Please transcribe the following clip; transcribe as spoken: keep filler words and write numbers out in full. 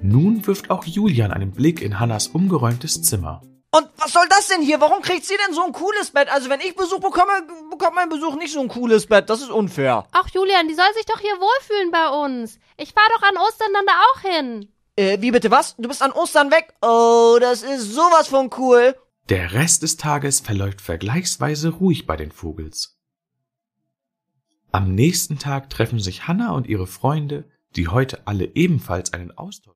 Nun wirft auch Julian einen Blick in Hannas umgeräumtes Zimmer. Und was soll das denn hier? Warum kriegt sie denn so ein cooles Bett? Also wenn ich Besuch bekomme, bekommt mein Besuch nicht so ein cooles Bett. Das ist unfair. Ach Julian, die soll sich doch hier wohlfühlen bei uns. Ich fahr doch an Ostern dann da auch hin. Äh, wie bitte was? Du bist an Ostern weg? Oh, das ist sowas von cool. Der Rest des Tages verläuft vergleichsweise ruhig bei den Vogels. Am nächsten Tag treffen sich Hanna und ihre Freunde, die heute alle ebenfalls einen Austausch